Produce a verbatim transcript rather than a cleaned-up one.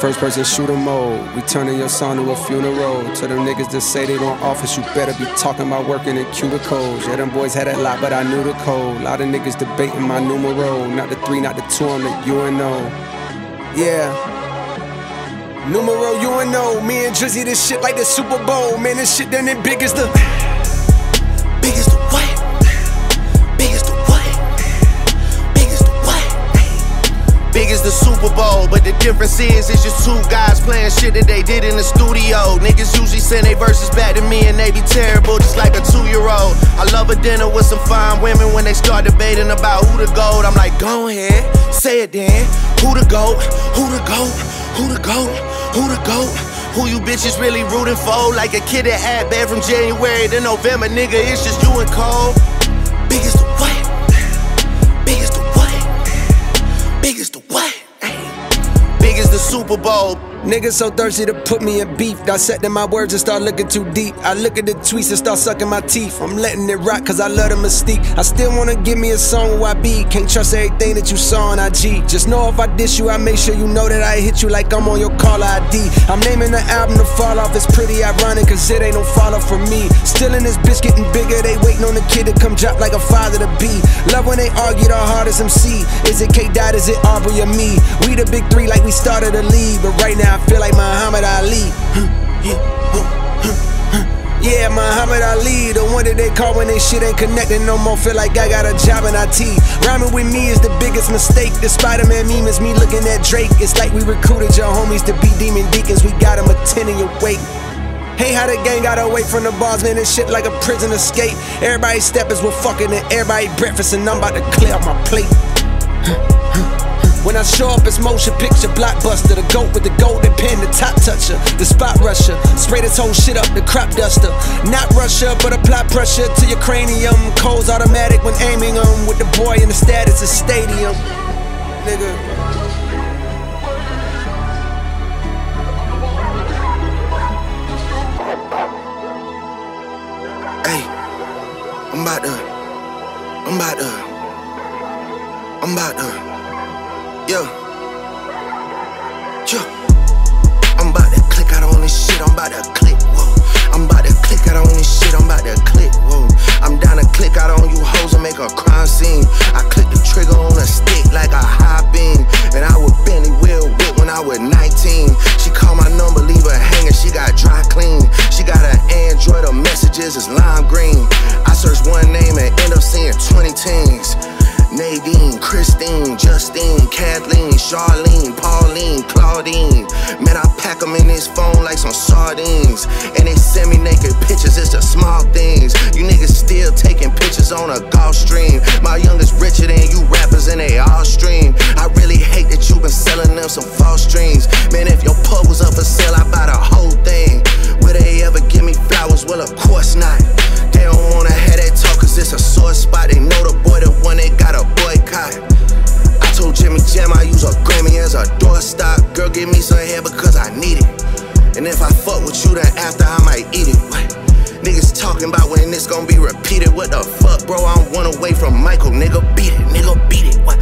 First person shooter mode. We turning your song to a funeral. To them niggas that say they want office, you better be talking about working in cubicles. Yeah, them boys had that lot, but I knew the code. Lot of niggas debating my numero. Not the three, not the two, I'm the U N O. Yeah. Numero U N O. Me and Drizzy, this shit like the Super Bowl. Man, this shit done it big as the. Big as the what? Big as the what? Big as the what? Big as the Super Bowl, but the difference is it's just two guys playing shit that they did in the studio. Niggas usually send their verses back to me and they be terrible, just like a two-year-old. I love a dinner with some fine women when they start debating about who the GOAT. I'm like, go ahead, say it then. Who the GOAT? Who the GOAT? Who the GOAT? Who the GOAT? Who you bitches really rooting for? Like a kid that had bad from January to November, nigga, it's just you and Cole. Big as the what? Big as the what? Big as the what? Big as the Super Bowl. Niggas so thirsty to put me in beef. Dissecting my words and start looking too deep. I look at the tweets and start sucking my teeth. I'm letting it rock cause I love the mystique. I still wanna give me a song where I be. Can't trust everything that you saw on I G. Just know if I diss you, I make sure you know that I hit you like I'm on your caller I D. I'm naming the album The Fall Off. It's pretty ironic cause it ain't no fall off for me. Still in this bitch getting bigger. They waiting on the kid to come drop like a father to be. Love when they argue the hardest M C. Is it K-Dot, is it Aubrey or me? We the big three like we started a league. But right now I feel like Muhammad Ali. Yeah, Muhammad Ali, the one that they call when they shit ain't connecting no more. Feel like I got a job in I T. Rhyming with me is the biggest mistake. The Spider-Man meme is me looking at Drake. It's like we recruited your homies to be demon deacons. We got them attending your wake. Hey, how the gang got away from the bars, man, and shit like a prison escape. Everybody steppers were fucking and everybody breakfast, and I'm about to clear out my plate. When I show up, it's motion picture blockbuster. The GOAT with the golden pen, the top toucher, the spot rusher. Spray this whole shit up, the crop duster. Not Russia, but apply pressure to your cranium. Cold's automatic when aiming them. With the boy in the status of stadium. Nigga. Hey, I'm about to, I'm about to, I'm about to. Yo, yo, I'm about to click out on this shit, I'm about to click, whoa. I'm about to click out on this shit, I'm about to click, whoa. I'm down to click out on you hoes and make a crime scene. I click the trigger on a stick like a high beam. And I would Bentley Will whip when I was nineteen. She called my number, leave her hanging, she got dry clean. She got an Android, her messages is lime green. I search one name and end up seeing twenty teens. Nadine, Christine, Justine, Kathleen, Charlene, Pauline, Claudine. Man, I pack them in this phone like some sardines. And they send me naked pictures, it's the small things. You niggas still taking pictures on a golf stream. My youngest richer than you rappers and they all stream. I really hate that you been selling them some false dreams. Man, if your pub was up for sale, I buy the whole thing. Will they ever give me flowers? Well, of course not. They don't wanna have that talk cause it's a sore spot. They know the boy, the one they got a boycott. I told Jimmy Jam I use a Grammy as a doorstop. Girl, give me some hair because I need it. And if I fuck with you, then after I might eat it. What? Niggas talking about when this gon' be repeated. What the fuck, bro? I'm one away from Michael. Nigga, beat it. Nigga, beat it. What?